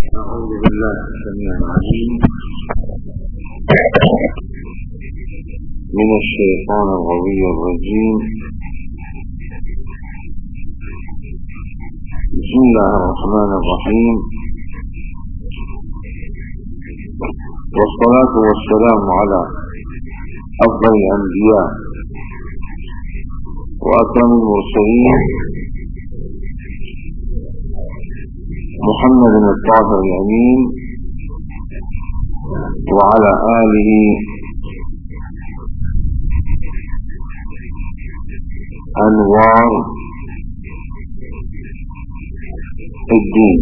أعوذ بالله السميع العليم من الشيطان الغوي الرجيم. بسم الله الرحمن الرحيم، والصلاة والسلام على أفضل الأنبياء وأكرم المرسلين محمد الطاهر الأمين وعلى آله أنوار الدين.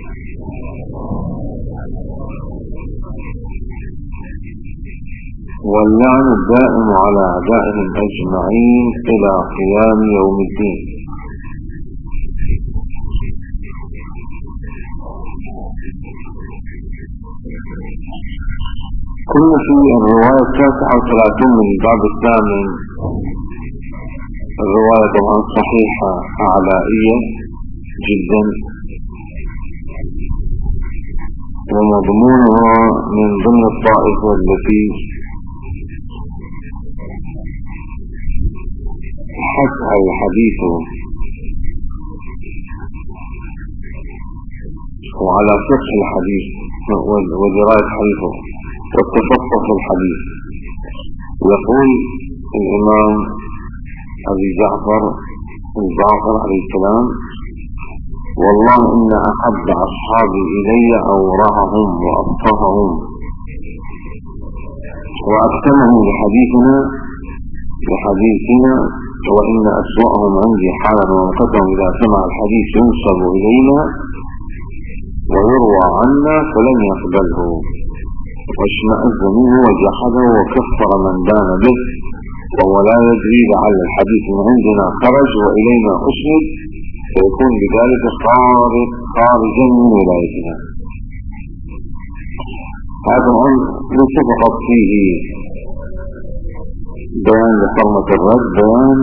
واللعن الدائم على أعدائهم أجمعين إلى قيام يوم الدين. كنا في الرواية 39 من الباب الثامن. الرواية طبعا صحيحة أعلائية جدا، ومضمونها من ضمن الطائفة التي حثها الحديث وعلى فقه الحديث ودراية حديثه والتفقه في الحديث. يقول الإمام أبي جعفر عليه السلام: والله إن أحب أصحابي إلي أورعهم وأفقههم وأكتمهم لحديثنا وإن أسوأهم عندي حالا وانقدهم إذا سمع الحديث ينسب إلينا ويروى عنا فلن يقبله، واشمأز منه وجحده وكفر من دان به، وهو لا يدري لعل الحديث من عندنا خرج وإلينا أسند، فيكون بذلك خارجا من ولايتنا. هذا الأمر ليس فقط فيه بيان لحرمة الرد، بيان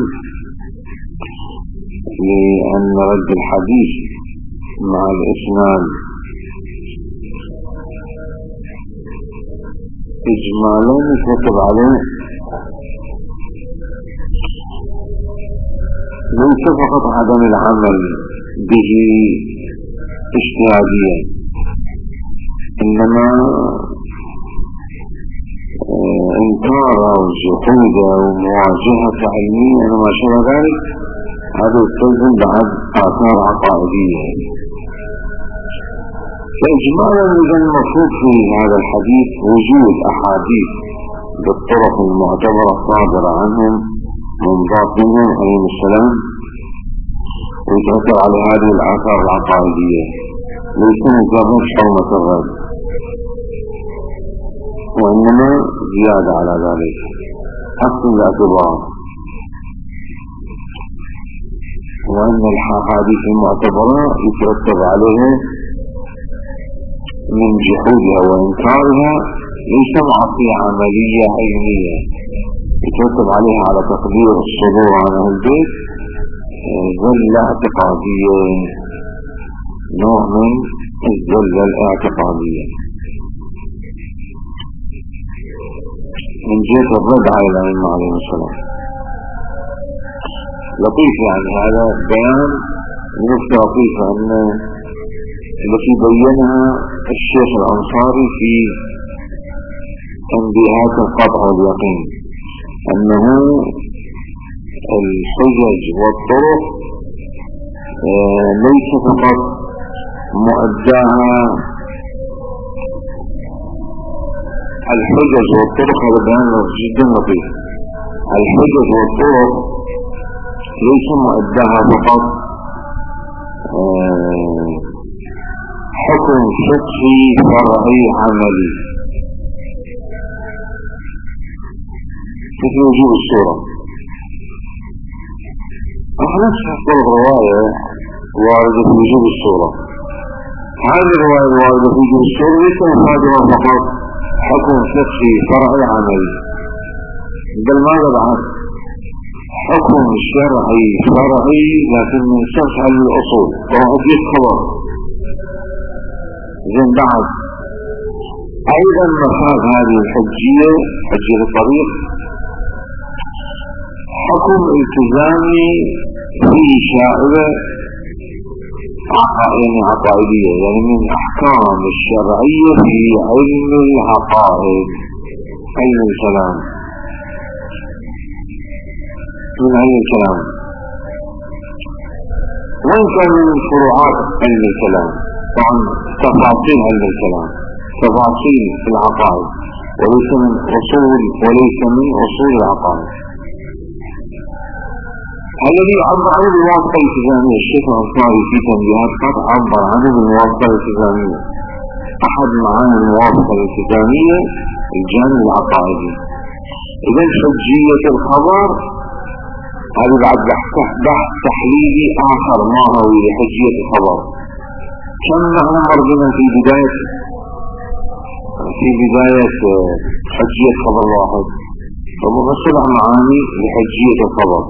لأن رد الحديث مع الإسناد إجمالا يترتب عليه ليس فقط عدم العمل به اجتهاديا، إنما إنكار وجحود ومواجهة علمية وما شابه ذلك. هذا يستلزم بعد آثار عقائدية. فإجمالا إذا المفروض في هذا الحديث وجود أحاديث بالطرق المعتبرة صادرة عنهم منضاف منهم عليهم السلام، ويترتب على هذه الآثار العقائدية، ليس مجرد حرمة الرد، وإنما زيادة على ذلك حسن الاعتبار. وأن الحديث المعتبرة يترتب عليها من جحودها وإنكارها ليس معصية عملية علمية، يترتب عليها على تقدير الصدور عن أهل البيت زلة اعتقادية، نوع من الزلة الاعتقادية من جهة الرد على الأئمة عليهم السلام. لطيف يعني هذا بيان نفسه لطيف، أن التي بينها الشيخ الأنصاري في تنبيهات القطع واليقين، أنه الحجج والطرق ليس فقط مؤداها الحجج والطرق. هذا بيان جدا لطيف. الحجج والطرق ليس مؤداها فقط حكم فقهي فرعي عملي مثل وجوب الصورة. احنا نفس الرواية واردة في وجوب الصورة. هذه الرواية الواردة في وجوب الصورة ليس مصادرة فقط حكم فقهي فرعي عملي، بل ماذا بعد؟ حكم شرعي فرعي لكن من شرح الأصول. وأضيف خبر زين بعد أيضا مفاد هذه الحجية، حجية الطريق، حكم التزامي في شائبة عقائدية، يعني من أحكام الشرعية في علم العقائد، علم الكلام، من علم الكلام، وإن كان من فروعات علم الكلام، طبعا تفاصيل علم الكلام، تفاصيل في العقائد، وليس من أصول العقائد. الذي عبر عنه بالواسطة الالتزامية، الشيخ الأنصاري في تنبيهات قد عبر عنه بالواسطة الالتزامية. أحد معاني الموافقة الالتزامية الجانب العقائدي. إذا حجية الخبر هذا بعد بحث تحليلي آخر ما هو لحجية الخبر. كم نمر بنا في بداية حجية خبر واحد، فمفصل معاني لحجية الخبر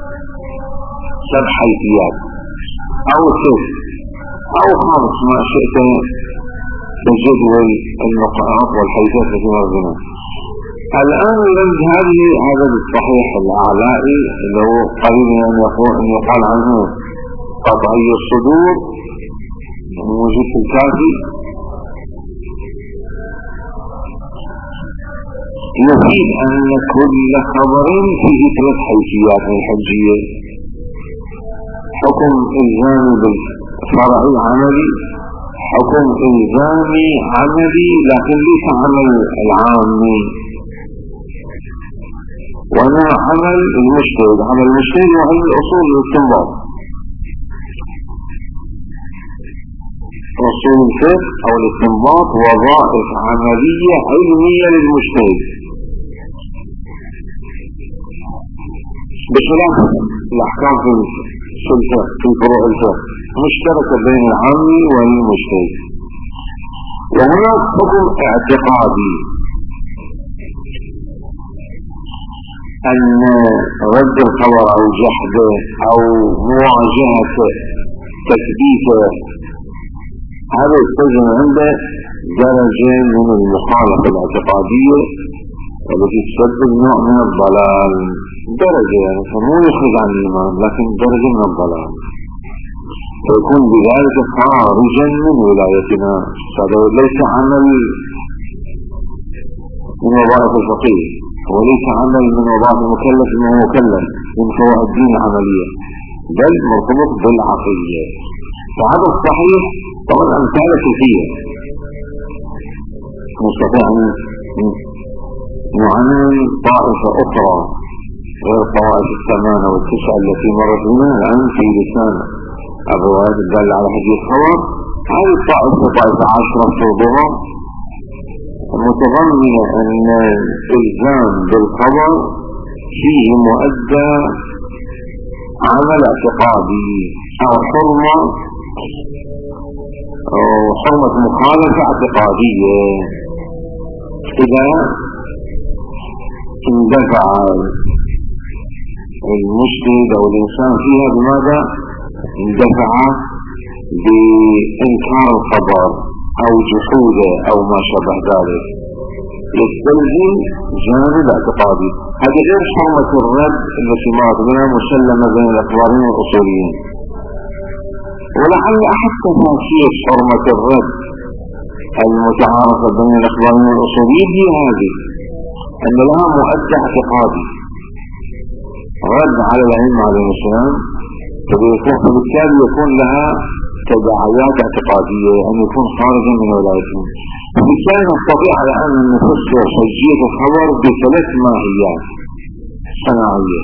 7 حيثيات أو 6 أو 5 ما شئت بجدول النقاط والحيثيات التي مر بنا. الآن هذا الصحيح الأعلائي اللي هو قريب أن يقال عنه قطعي الصدور موجود في الكافي، يفيد أن كل خبر فيه 3 حيثيات من الحجية: حكم إلزامي بالفرعي عملي، حكم إلزامي عملي لكن ليس عمل العامي، وأنا عمل المجتهد. عمل المجتهد وعلم الأصول الاستنباط، أصول الفقه أو الاستنباط وظائف عملية علمية للمجتهد، بخلاف الأحكام في فروع الفقه مشتركة بين العامي والمجتهد. وهناك حكم اعتقادي، أن رد الخبر أو جحده أو مواجهة تثبيته هذا يستلزم عنده درجة من المخالفة الاعتقادية التي تسبب نوع من الضلال، درجة يعني فمو يخرج عن الإيمان لكن درجة من الضلال، فيكون بذلك خارجا من ولايتنا. هذا ليس عمل من وظائف الفقيه، وليس عمل من وظائف المكلف انه مكلف من فوائد الدين العملية، بل مرتبط بالعقلية. فهذا الصحيح. طبعا أمثال كثيرة نستطيع أن نعنون طائفة أخرى غير الطوائف 8 و9 التي مرت بنا الآن في لسان الروايات الدالة على حديث الخبر. هذه الطائفة طائفة 10 فرضها متضمنة أن الإلزام بالخبر فيه مؤدى عمل اعتقادي أو حرمة مخالفة اعتقادية. إذا اندفع المجتهد أو الإنسان فيها بماذا؟ اندفع بإنكار الخبر أو جحوده أو ما شابه ذلك، يستلزم جانب اعتقادي. هذه غير حرمة الرد التي مرت بنا مسلمة بين الأخباريين والأصوليين. ولعل أحد تفاصيل حرمة الرد المتعارفة بين الأخباريين والأصوليين هي هذه، أن لها مؤدى اعتقادي، رد على الأئمة عليهم السلام، فبالتالي يكون لها تداعيات اعتقادية، أن يكون خارجا من ولايتهم. وبالتالي نستطيع الآن أن نفسر حجية الخبر ب3 ماهيات صناعية،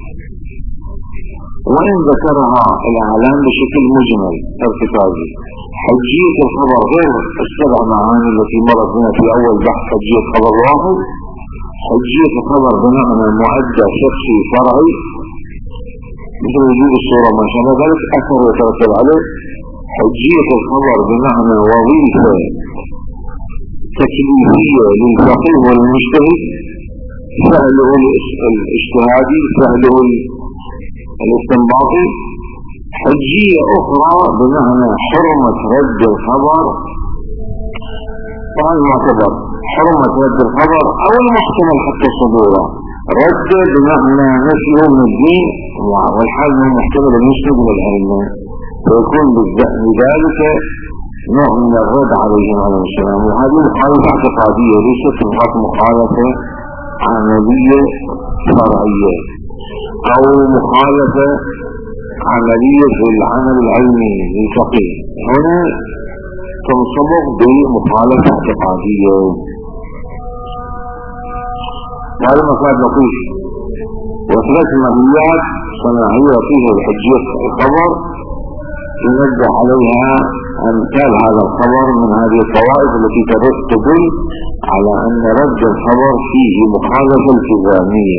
وإن ذكرها الإعلام بشكل مجمل ارتكازي. حجية الخبر غير ال7 معاني التي مرت بنا في أول بحث حجية خبر واحد. حجية الخبر بمعنى مؤدى شخصي فرعي مثل وجود الصورة ما شابه ذلك أثر يترتب عليه. حجية الخبر بمعنى وظيفة تكليفية للفقيه والمجتهد، فعله الاجتهادي، فعله الاستنباطي. حجية أخرى بمعنى حرمة رد الخبر طبعا معتبر حرمة رد الخبر أو المحتمل حتى صدوره، رد بمعنى نفيه من الدين والحال من محتمل المسند والعلم، ويكون بذلك نوع من الرد عليهم عليه السلام. وهذه مخالفة اعتقادية ليست فقط مخالفة عملية شرعية أو مخالفة عملية في العمل العلمي للفقيه، هنا تنصبغ بمخالفة اعتقادية. وهذا مسائل نقيش وثلاث مهيات صناعية فيها الحجية الخبر ينبه عليها أمثال هذا الخبر من هذه الطوائف التي تدل على أن رد الخبر فيه مخالفة التزامية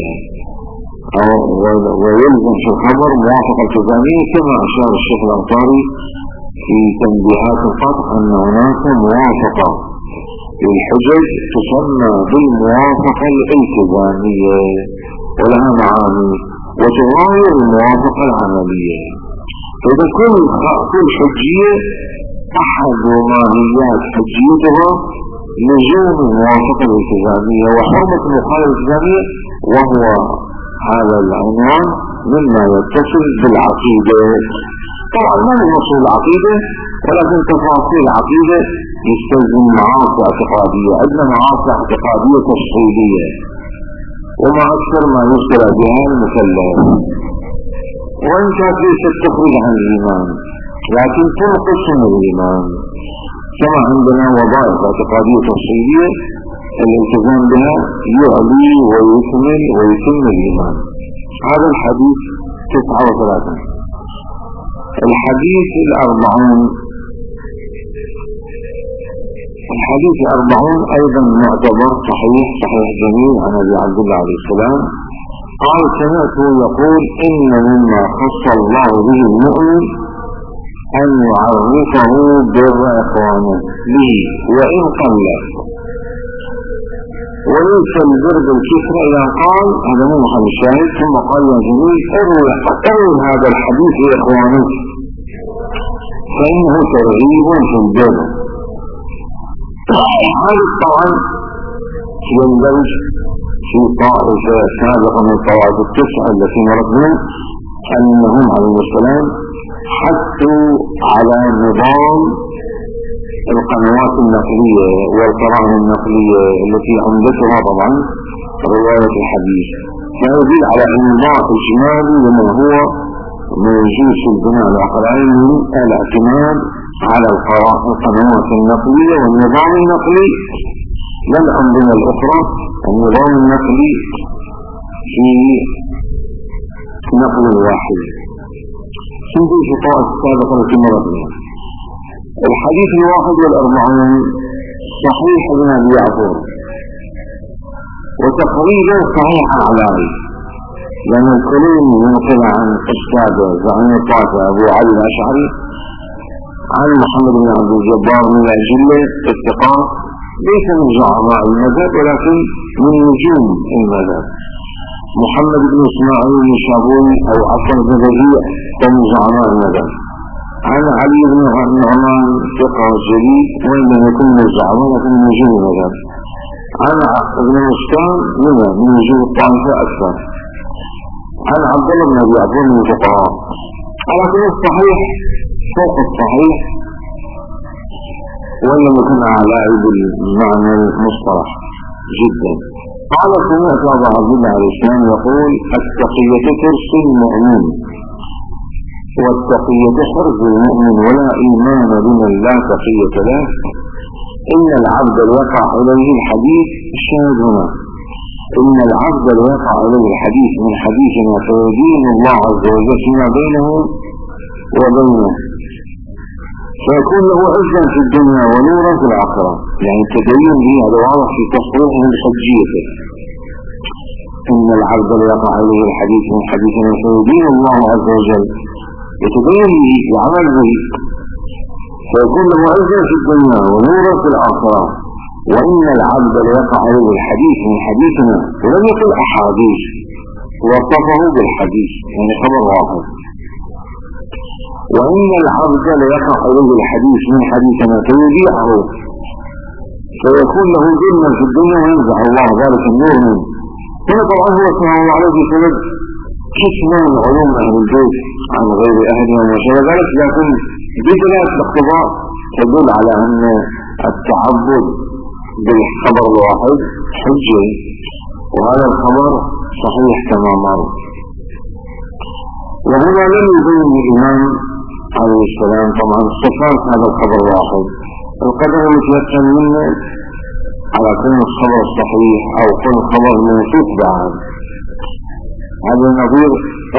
ويلزم في الخبر موافقة التزامية، كما أشار الشيخ الأنصاري في تنبيهات القطع أن هناك موافقة للحجج تسمى بالموافقة الالتزامية ولها معاني وتغاير الموافقة العملية. فإذا كل حجية أحد ماهيات حجيتها لزوم الموافقة الالتزامية وحرمة المخالفة الالتزامية، وهو هذا العنوان مما يتصل بالعقيدة. طبعا ما هي أصول العقيدة، ولكن تفاصيل العقيدة يستلزم معاصي اعتقادية. عندنا معاصي اعتقادية تفصيلية وما أكثر ما يذكر بها المكلف، وإن كانت ليست تخرج عن الإيمان لكن تنقص من الإيمان، كما عندنا وظائف اعتقادية تفصيلية الالتزام بها يعلي ويكمل ويتم الإيمان. هذا الحديث 39. الحديث 40 أيضا معتبر صحيح جميل عن أبي عبد الله عليه السلام قال: سمعته يقول: إن مما خص الله به المؤمن أن يعرفه بر إخوانه به وإن قل، وليس البر بالكفر إذا قال. هذا مو محل الشاهد. ثم قال: يا جميل اروي هذا الحديث لإخوانك فإنه ترغيب في البر. هذا طبعا يندرج في طائفة سابقة من الطوائف التسعة التي مرضنا أنهم عليه السلام حثوا على نظام القنوات النقلية والقرائن النقلية التي عمدتها طبعا رواية الحديث، فيدل على انضاء اجمالي لما هو موجود في البناء العقلاني من الاعتماد على القنوات النقلية والنظام النقلي لا الأنظمة الأخرى. النظام النقلي في نقل واحد سنجد في طائف السابقة التي مرضنا. الحديث 41 صحيح ابن أبي يعقوب وتقريبا صحيح أعلامي، لأن الكلام ينقل عن أستاذ زعيم الطائفة أبو علي الأشعري عن محمد بن عبد الجبار من الأجلة الثقات، ليس من زعماء المذهب ولكن من نجوم المذهب. محمد بن إسماعيل بن شابوي أو عفوا بن ربيع من زعماء المذهب. عن علي بن نعمان ثقة جليل وإن لم يكن من الزعماء لكن من نجوم المذهب. عن ابن مسكان من نجوم الطائفة أكثر. عن عبد الله بن أبي عبد من الفقهاء. ولكن الصحيح فوق الصحيح وإن لم يكن أعلى بالمعنى المصطلح جدا. قال: سمعت أبا عبد الله عليه السلام يقول: التقية ترس المؤمن والتقية حرز المؤمن ولا إيمان لمن لا تقية له. إن العبد يقع إليه الحديث الشاهد هنا، إن العبد يقع إليه الحديث من حديثنا فيدين الله عز وجل فيما بينه وبينه فيكون له عزا في الدنيا ونورا في الآخرة. يعني التدين به هذا واضح في تصريحه بحجيته. إن العبد يقع إليه الحديث من حديثنا فيدين الله عز وجل يتبين به وعمل به فيكون له عزا في الدنيا ونورا في الآخرة. وإن العبد يقع إليه الحديث من حديثنا، ولم يقل أحاديث وصفه بالحديث يعني خبر واحد. وإن العبد يقع إليه الحديث من حديثنا فيذيعه فيكون له ظلما في الدنيا وينزع الله ذلك النور منه. هنا طبعا هو صلى الله عليه وسلم كشفا من علوم أهل البيت عن غير أهلهم وشبه ذلك، لكن بدلالة الاقتضاء تدل على أن التعبد بالخبر الواحد حجة، وهذا الخبر صحيح كما مر. وهنا لم يبين الإمام عليه السلام طبعا صفات هذا الخبر الواحد، القدر المتيقن منه على كون الخبر الصحيح أو كون الخبر موثوق بعد. هذا نظير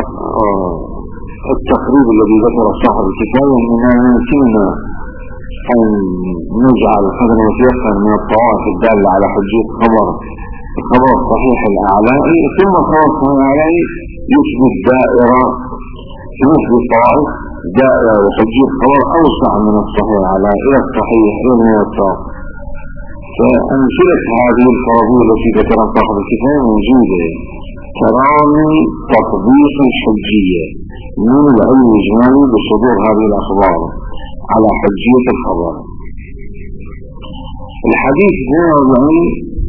التقريب الذي ذكر صاحب الكتاب أننا يمكننا أن نجعل القدر المتيقن من الطوائف الدالة على حجية الخبر الصحيح الأعلائي، ثم الخبر الصحيح الأعلائي يثبت دائرة، يثبت طوائف دائرة وحجية خبر أوسع من الصحيح على إلى الصحيح إلى الموثق. فأمثلة هذه الفرضية التي ذكرها صاحب الكتاب موجودة كرامي تطبيق الحجية من العلم الإجمالي بصدور هذه الأخبار على حجية الخبر. الحديث هو يعني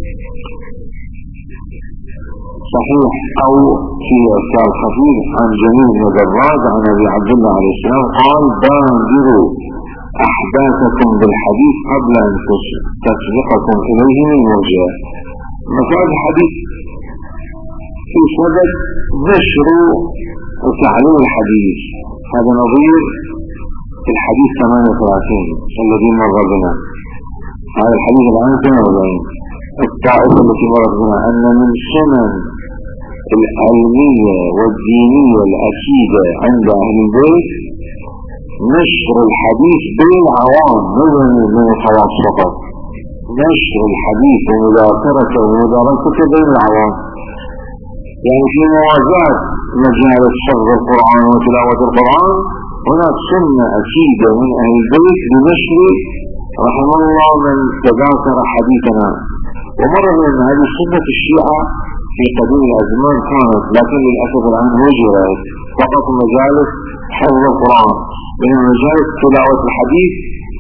صحيح أو في إرسال خفيف عن جميل بن دراج عن أبي عبد الله عليه السلام قال: بادروا أحداثكم بالحديث قبل أن تسبقكم إليه من وجه. مثال الحديث في سبب نشر وتعليم الحديث، هذا نظير الحديث 38 الذي مر بنا. هذا الحديث الآن 42 الطائفة التي مرت بنا أن من سنن العلمية والدينية الأكيدة عند أهل البيت نشر الحديث بين العوام من الخواص فقط، نشر الحديث ومذاكرته ومدارسته بين العوام، يعني في موازاة مجالس شرح القرآن وتلاوة القرآن هناك سنة أكيدة من أهل البيت بنشر رحم الله من تذاكر حديثنا. ومر من هذه السنة الشيعة في قديم الأزمان كانت، لكن للأسف الآن وجرت فقط مجالس حفظ القرآن، من مجالس تلاوة الحديث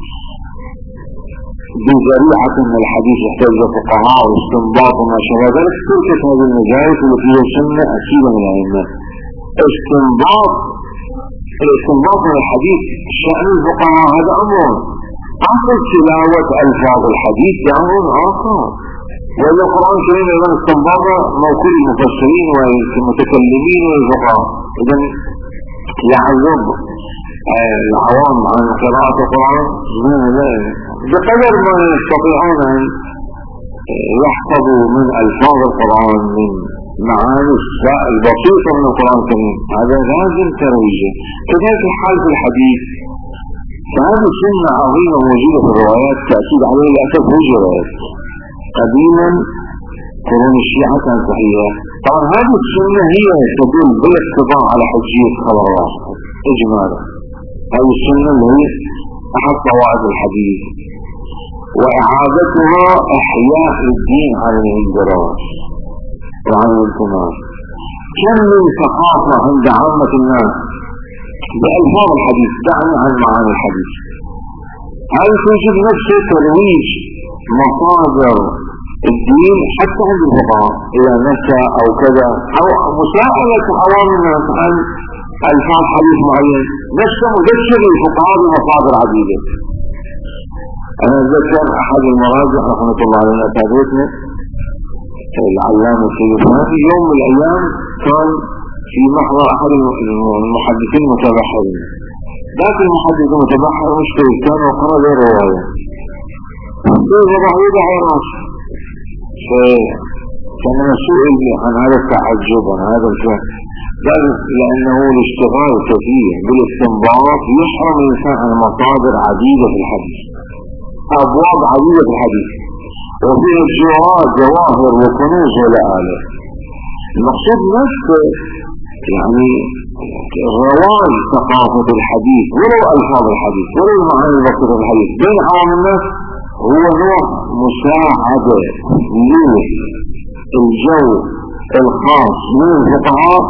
بذريعة من الحديث يحتاج فقهاء واستنباط وما شابه ذلك. تلك هذه المجالس التي هي سنة أكيدة من الأئمة. الاستنباط من الحديث شأن الفقهاء هذا أمر، أمر تلاوة ألفاظ الحديث أمر آخر. وإذا القرآن الكريم أيضا استنباط موكول المفسرين والمتكلمين والفقهاء، إذن يعذب العوام عن قراءة القرآن بقدر ما يستطيعون أن يحفظوا من ألفاظ القرآن من معاني البسيطة من القرآن الكريم، هذا لازم ترويجه. كذلك الحال في الحديث، فهذه سنة عظيمة موجودة في الروايات تأكيد عليه لأسف وجرت قديما قرون الشيعة كان صحيحة. طبعا هذه السنة هي تدل بالاقتضاء على حجية خبر واحد إجمالا. هذه السنة اللي هي أحد طوائف الحديث، وإعادتها إحياء الدين على الانجراس وعن الانتماس. كم من ثقافة عند عامة الناس بألفاظ الحديث دعني عن معاني الحديث. هذا توجد نفسه ترويج مصادر الدين حتى عند الفقهاء إذا نسى أو كذا، أو مساعدة عوام الناس عن ألفاظ حديث معين، نفسه مذكر الفقهاء بمصادر عديدة. أنا أتذكر أحد المراجع رحمة الله عليه أتابعتنا العلامة السيدنا في يوم من الأيام كان في محضر أحد المحدثين المتبحرين. ذاك المحدث المتبحر مشتري كان وقرأ له رواية يضع راسه، فكان سئل عن هذا التعجب عن هذا الكلام، قال لأنه الاشتغال كثير بالاستنباط يحرم الإنسان عن مصادر عديدة في الحديث، أبواب عديدة في الحديث وفيها جواهر وكنوز ولا آله. المقصود نفسه يعني رواج ثقافة الحديث ولو ألفاظ الحديث ولو المعاني البسيطة الحديث بين عوام الناس هو نوع مساعدة للجو الخاص من الفقهاء،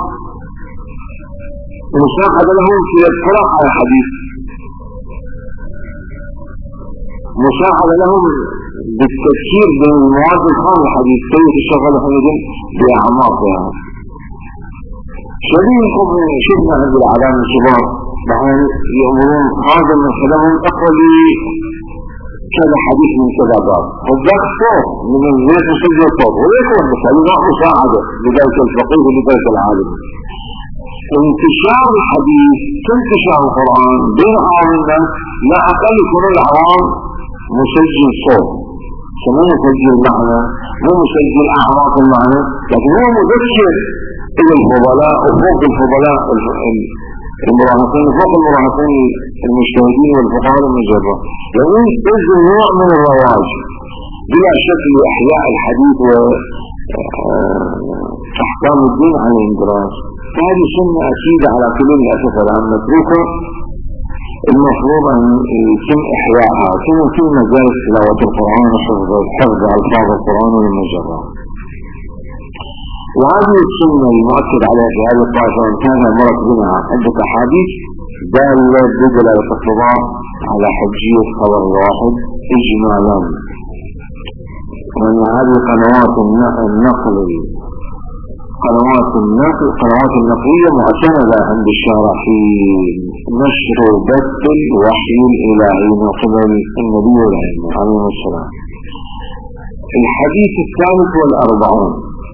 مساعدة لهم في الاطلاع على الحديث، مساعدة لهم بالتفكير بين المواد الخام الحديث كيف تشغل حمدا بأعماقها. شبيهكم شفنا عند العلام الشباب بحين يأمرون هذا من خلالهم أقل كذا حديث من كذا باب فذاك صوت من الزيت وسجل الصوت ويكون مثلا مساعدة لذلك الفقيه ولذلك العالم. انتشار الحديث كانتشار القرآن بين عوامنا لا أقل يكون العوام مسجل صوت كما يسجل المعنى مو مسجل أعراض المعنى لكن هو مذكر إلى الفضلاء وفوق الفضلاء المراهقين فوق المراهقين المجتهدين والفقهاء المجرة يعني يجب نوع من الرواج بلا شك لإحياء الحديث وأحكام الدين عن الاندراج. فهذه سنة أكيدة على كل الأسف الآن متروكة المفروض أن يتم إحياءها كما في مجال تلاوة القرآن وحفظ ألفاظ القرآن والمجرة. وهذه السنة المؤكد عليها في هذه الطائفة وإن كان مرت بنا عدة أحاديث دالة بدلالة الاقتضاء على حجية خبر الواحد إجمالا. وأن هذه قنوات النقلية معتمدة عند الشارحين نشر بث الوحي الإلهي من قبل النبي عليه السلام. الحديث الثالث والأربعون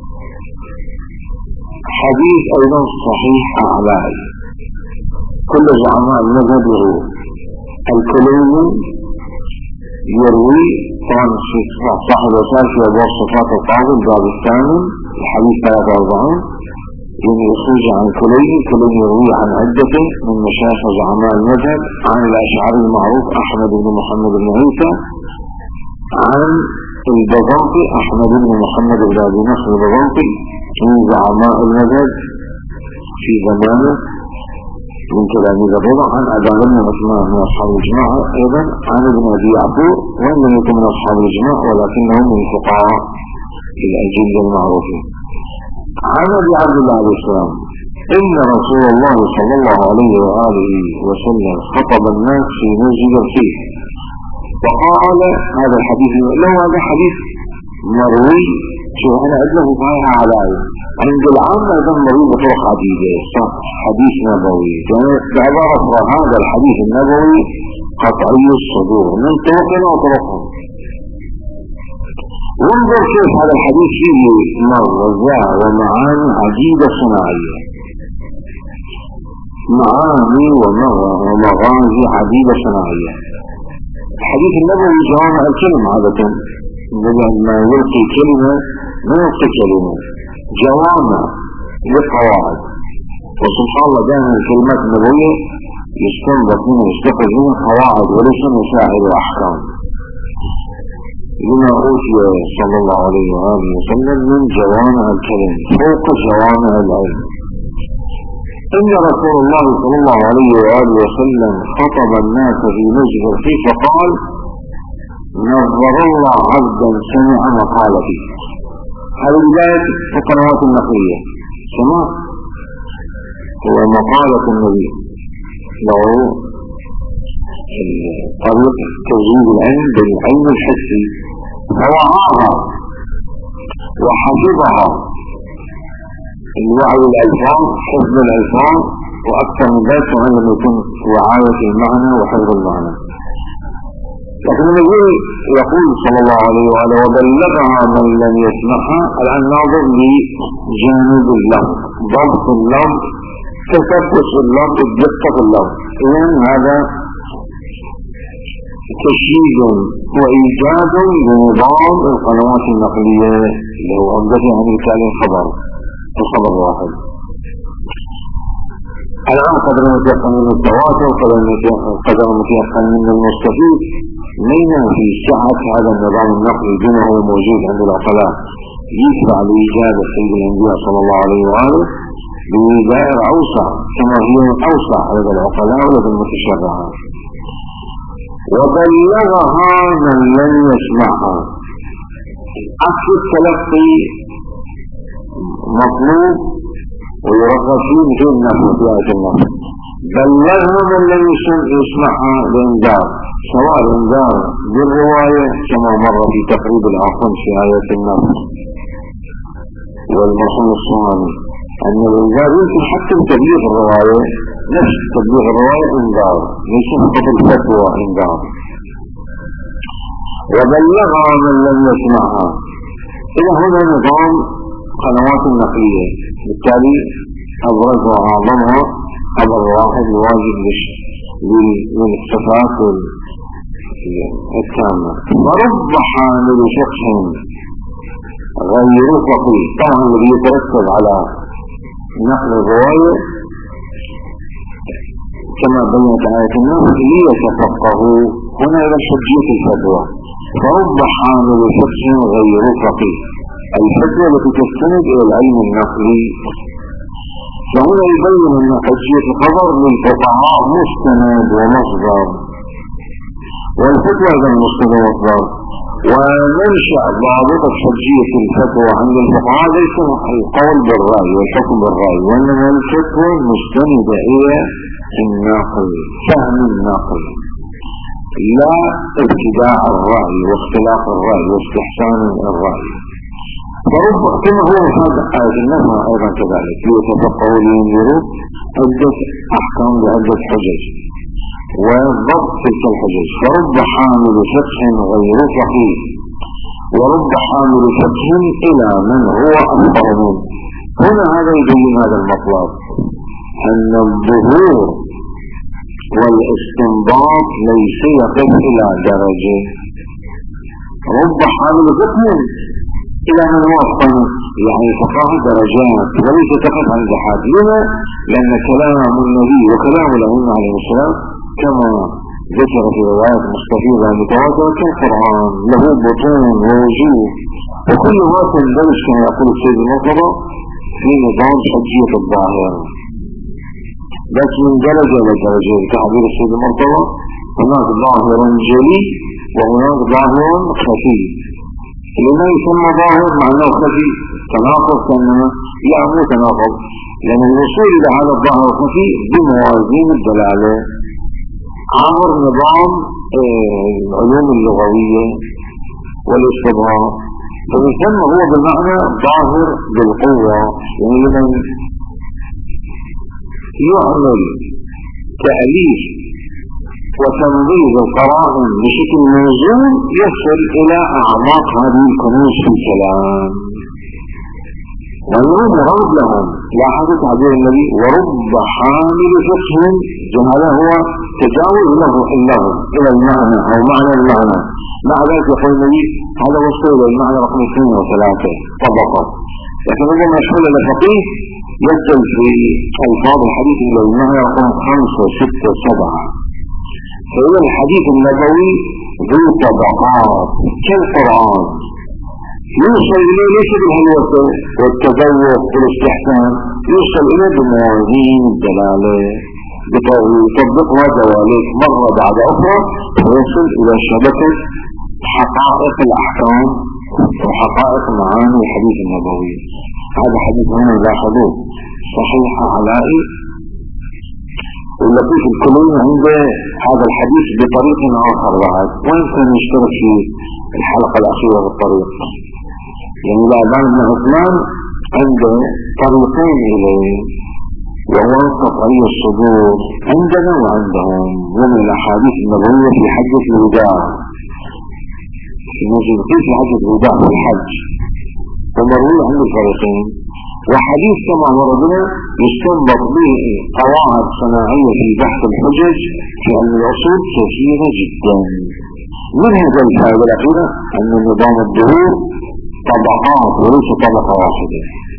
حديث أيضا صحيح أعلاه كل زعماء المذهب يروي الكليني يروي طبعا صاحب وسائل في أبواب صفات القاضي الباب الثاني الحديث 43 يخرج عن الكليني يروي عن عدة من مشايخ زعماء المذهب عن الأشعري المعروف أحمد بن محمد بن عيسى عن البزنطي أحمد بن محمد بن أبي نصر البزنطي من زعماء المذهب في زمانه من تلاميذ الرضا عن أبا بن عثمان من أصحاب الجماعة أيضا عن ابن أبي يعقوب وإن لم يكن من أصحاب الجماعة ولكنهم من فقهاء الأجل المعروفين. عن أبي عبد الله عليه السلام إن رسول الله صلى الله عليه وآله وسلم خطب الناس في مسجد فيه وقال هذا الحديث له هذا حديث مروي شو أنا أدله صحيح على عند العامة أيضا مروي بطرق عديدة صح حديث نبوي يعني بعبارة هذا الحديث النبوي قطعي الصدور من طرقنا وطرقهم. وانظر كيف هذا الحديث فيه مغزى ومعاني عجيبة صناعية معاني ومغازي عجيبة صناعية. الحديث النبوي جوامع الكلمة عادة لما يلقي كلمة ما يلقي كلمة جوامع للقواعد وسبحان الله دائما الكلمات النبوية يستنبط منها يستخرج منها قواعد وليس مساعد وأحكام لما أوتي صلى الله عليه وآله وسلم من جوامع الكلمة فوق جوامع العلم. إن رسول الله صلى الله عليه وآله وسلم خطب الناس في مسجد فيه فقال نظر الله عبدا سمع مقالتي. هذه بداية القنوات النقلية سمع هو مقالة النبي له طريق تزويد العلم بالعلم الحسي فوعاها وحفظها الوعي الألفاظ حفظ الألفاظ وأكثر من ذلك لم يكن وعاية المعنى وحفظ المعنى. لكن النبي يقول صلى الله عليه وآله وبلغها من لم يسمعها. الآن ناظر لجانب اللفظ ضبط اللفظ تثبت اللفظ دقة اللفظ. إذن هذا تشييد وإيجاد لنظام القنوات النقلية اللي هو أمدته عن الكلام الخبر واحد. الآن قدر متيقن من التواتر قدر متيقن من المستفيد لينا في سعة هذا النظام النقلي بما هو موجود عند العقلاء يتبع لإيجاد سيد الأنبياء صلى الله عليه وآله بدائر أوسع كما هي أوسع عند العقلاء ولدى المتشرعات. وبلغها من لم يسمعها. أصل التلقي مطلوب ويرغب فيه مثل النفس في آية النفس. بلغها من لم يسمعها بإنذار سواء الإنذار بالرواية كما مر في تقريب العقل في آية النصر والمصنع الصومالي أن الإنذار يمكن حتى تبليغ الرواية، نفس تبليغ الرواية إنذار، ليس فقط الفتوى إنذار. وبلغها من لم يسمعها. إذا هنا نظام قنوات النقلية، بالتالي أبرز وأعظمها خبر واحد واجب للاكتفاء التامة. ورب حامل شخص غير فقيه، طبعا الذي يترتب على نقل الرواية كما بينت آية النصر ليتفقهوا هنا إلى حجية الفتوى. فرب حامل شخص غير فقيه، الفتوى التي تستند إلى العلم النقلي. فهنا يبين أن حجية الخبر للفقهاء مستند ومصدر، والفتوى إذا مستند ومصدر. ومنشأ ضابطة حجية الفتوى عند الفقهاء ليس القول بالرأي والحكم بالرأي، وإنما الفتوى مستندة إلى النقل، فهم النقل، لا ابتداع الرأي واختلاف الرأي واستحسان الرأي. فرب كما هو هذا آية النصر أيضا كذلك ليتفقهوا لينظروا عدة أحكام بعدة حجج وضبط تلك الحجج. فرب حامل فقه غير فقيه، ورب حامل فقه إلى من هو أفقه منه. هنا هذا يبين هذا المطلب، أن الظهور والاستنباط ليس يقف إلى درجة. رب حامل فقه إلى من هو أفقه، يعني فقه درجات وليس تقف عند حد. لما؟ لأن كلام النبي وكلام الأئمة عليه السلام كما ذكر في روايات مستفيضة متواترة كالقرآن له بطون ووجوه، وكل ما تندرج كما يقول السيد المرتضى في نظام حجية الظاهر، بس من درجة لدرجة. تعبير السيد المرتضى هناك ظاهر جلي وهناك ظاهر خفي. لما يسمى ظاهر معناه خفي تناقض، كأنما لا مو تناقض، لأن الوصول إلى هذا الظاهر الخفي بموازين الدلالة عبر نظام العلوم اللغوية والاستبهام، فيسمى هو بالمعنى ظاهر بالقوة. يعني لمن يعمل تأليف وتنظيف القرائن بشكل موزون يصل إلى أعماق هذه الكنوز في الكلام، ويرد رد لهم. لاحظوا تعبير النبي ورب حامل فقه، هذا هو تجاوز له إلى المعنى أو معنى المعنى. مع ذلك يقول النبي هذا وصل إلى المعنى رقم 2 و3 طبقات، لكن عندما يشمل الفقيه يصل في ألفاظ الحديث إلى المعنى رقم 5 و6 و7. فهو الحديث النبوي ذو طبقات كالقرآن، يوصل إليه ليس بالهلوة والتذوق والاستحسان، يوصل إليه بموازين الدلالة يطبقها دواليك مرة بعد أخرى، ويصل إلى شبكة حقائق الأحكام وحقائق معاني الحديث النبوي. هذا حديث هنا لاحظوه صحيح علائي، واللطيف الكلين عنده هذا الحديث بطريق آخر بعد، وين كان يشترك في الحلقة الأخيرة بالطريق. يعني الأذان بن عثمان عنده طريقين إليه، وهو قطعي الصدور عندنا وعندهم ومن الأحاديث النبوية في حجة الوداع، في موجود في حجة الوداع في الحج، ومروي عند الفريقين. وحديث كما وردنا يستنبط به قواعد صناعية في بحث الحجج في علم الأصول كثيرة جدا. من هذا الفائدة الأخيرة أن نظام الظهور طبقات وليس طبقة واحدة،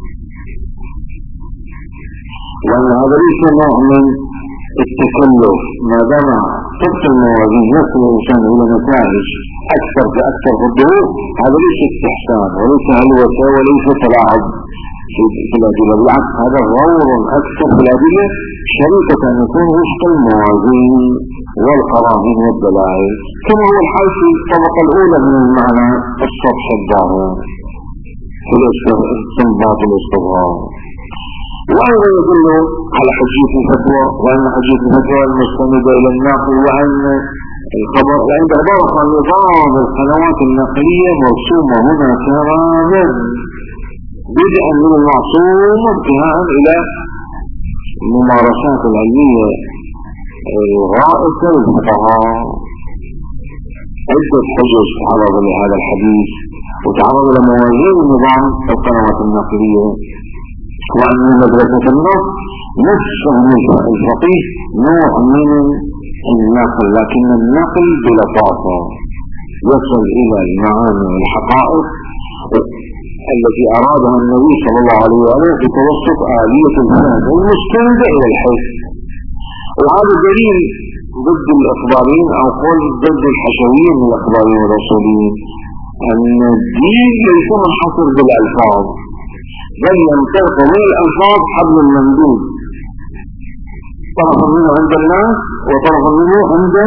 لأن هذا ليس نوع من التكلف. ما دام طبق الموازين يصل الإنسان إلى نتائج أكثر فأكثر في الظهور، هذا ليس استحسان وليس هلوة وليس تلاعب في الأدلة، بالعكس هذا غور أكثر في الأدلة شريطة أن يكون وفق الموازين والقرائن والدلائل، كما هو الحال في الطبقة الأولى من المعنى السطح الظاهر في الاستنباط والاستظهار. وأيضا يدل على حجية الفتوى، وأن حجية الفتوى المستندة إلى النقل، وأن الخبر، لأن عبارة عن نظام القنوات النقلية مرسومة هنا تماما بدءا من المعصوم انتهاء إلى الممارسات العلمية الرائسة للفقهاء. عدة حجج تعرض لهذا الحديث وتعرض لموازين نظام القنوات النقلية، وأن مدرسة النص نفسه الفقيه نوع من النقل، لكن النقل بلطافة يصل إلى المعاني والحقائق التي أرادها النبي صلى الله عليه وآله بتوسط آلية الفهم المستندة إلى الحس. وهذا دليل ضد الإخباريين أو قول ضد الحشويين من الإخباريين والرسوليين، أن الدين ليس منحصر بالألفاظ، بل ينطلق من الألفاظ حبل الممدود، طرف منه عند الناس وطرف منه عند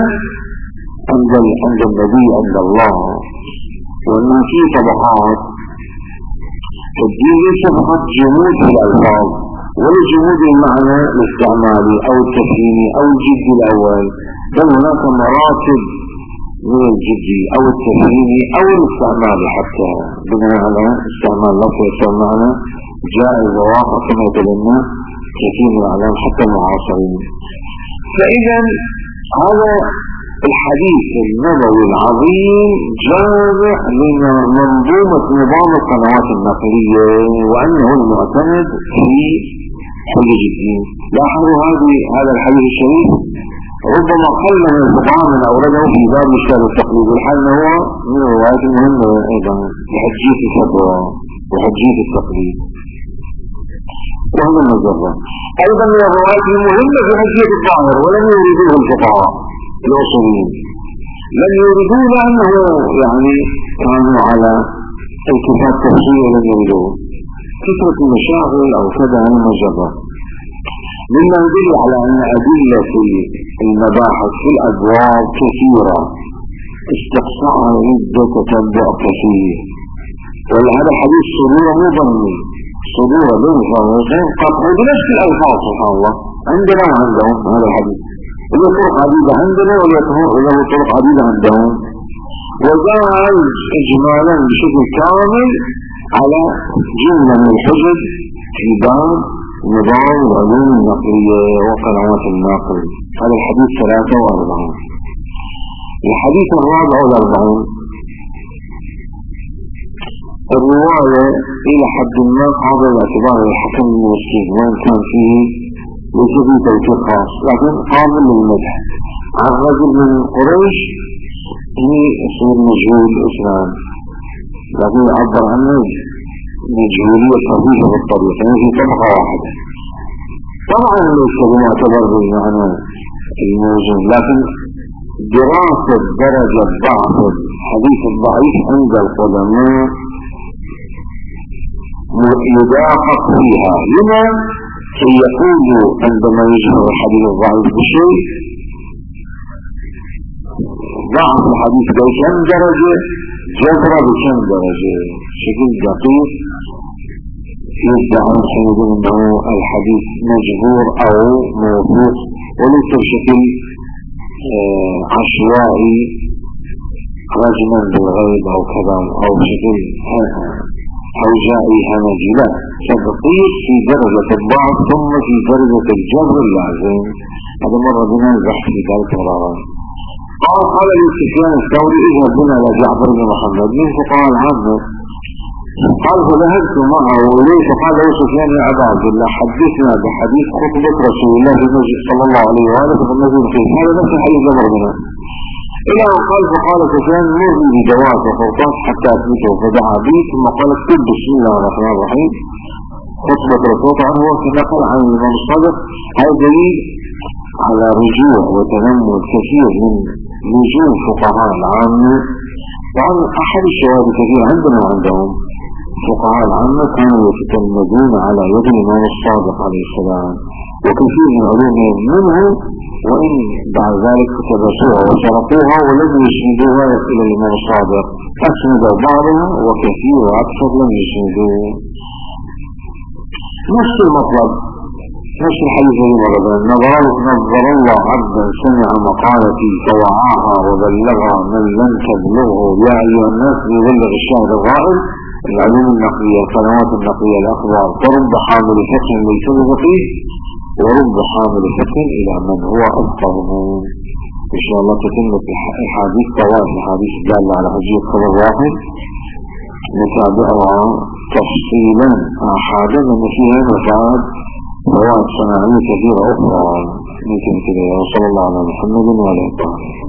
النبي عند الله. وأن في طبقات الدين ليس فقط جمود في الألفاظ ولا جمود المعنى الاستعمالي أو التفهيمي أو الجد الأول، بل هناك مراتب من الجد أو التفهيمي أو الاستعمالي، حتى بناء على استعمال لفظ استعمالنا جائز وواقع كما يتبنى كثير من الأعلام حتى المعاصرين. فإذا هذا الحديث النبوي العظيم جامع لمنظومة نظام القنوات النقلية، وأنه المعتمد في حجج الدين. لاحظوا هذا الحديث الشريف ربما قل من الفقهاء من أورده في باب مشكلة التقليد، والحال هو من الروايات المهمة أيضا لحجية الفتوى وحجية التقليد، وهذا المجرد أيضا من الروايات المهمة في حجية الظاهر، ولم يريدوه الفقهاء الأصوليين، لم يريدوه لأنه يعني كانوا على الكفاء التفسير، لم يريدوه كثرة المشاغل أو كذا عن المجرد، مما يدل على أن أدلة المباحث في الأبواب كثيرة استقصاء عدة تتبع كثير. ولهذا الحديث صدورة مضمن صدورة بين قطع بنفس الألفاظ سبحان الله عندنا وعندهم. هذا الحديث له طرق عديدة عندنا وله طرق عديدة عندهم، وجعل إجمالا بشكل كامل على جملة من الحجج في باب نظام العلوم النقلية وقنوات النقل. هذا الحديث 43. الحديث 44 الرواية إلى حد ما قابل الاعتبار الحكم المسلم، وإن كان فيه ليس فيه توثيق خاص لكن قابل للمدح. عن رجل من قريش اسمه مجهول الإسلام، لكن يعبر عنه مجهولية خفيفة بالطريق، يعني في طبقة واحدة. طبعا ليس بمعتبر بالمعنى الموزون، لكن دراسة درجة ضعف الحديث الضعيف عند القدماء يداقق فيها. لما سيقول عندما يجهر الحديث الضعيف بشيء ضعف الحديث بكم درجة، جبر بكم درجة، شكل دقيق يدعون حينئذ أنه الحديث مجبور أو موثوق، وليس بشكل عشوائي راجما بالغيب أو كذا أو بشكل هوجائي همجي، لا، تدقيق في درجة الضعف ثم في درجة الجبر اللازم. هذا مرة بنا البحث في ذلك مرارا. قال لي سفيان الثوري اذهب بنا إلى جعفر بن محمد من فقهاء العامة. قال فذهبت معه إليه فقال له سفيان يا أبا عبد الله حدثنا بحديث خطبة رسول الله في المسجد صلى الله عليه وآله في المسجد القدس، هذا نفس الحديث جمر بنا إلى أن فقال سفيان مرني بدوات وفرطات حتى أثبته، فدعا بي ثم قال اكتب بسم الله الرحمن الرحيم خطبة رسول عنه وتنقل عن الإمام الصادق. هذا دليل على رجوع وتنمو الكثير من لزوم فقهاء العامة. وعن أحد الشواهد كثير عندنا وعندهم فقهاء العامة كانوا يتكلمون على يد الإمام الصادق عليه السلام، وكثير من علومهم منه، وإن بعد ذلك تبسوها وشرطوها ولم يسندوها إلى الإمام الصادق، أسند بعضها وكثير وأكثر لم يسندوه. نفس المطلب نفس الحديث الذي مرة نظر الله عبدا سمع مقالتي فوعاها وبلغها من لم تبلغه يا أيها الناس يبلغ الشاهد الغائب العلوم النقلية القنوات النقلية الأخبار فرب حامل فقه ليس فيه ورب حامل فقه إلى من هو أفقه منه. إن شاء الله تتمت الحديث طوائف الحديث الدالة على حجية خبر واحد نتابعها تفصيلا أحدا من فيها مفاد فوائد صناعية كثيرة أخرى. مثل كده وصلى الله على محمد وعلى آله.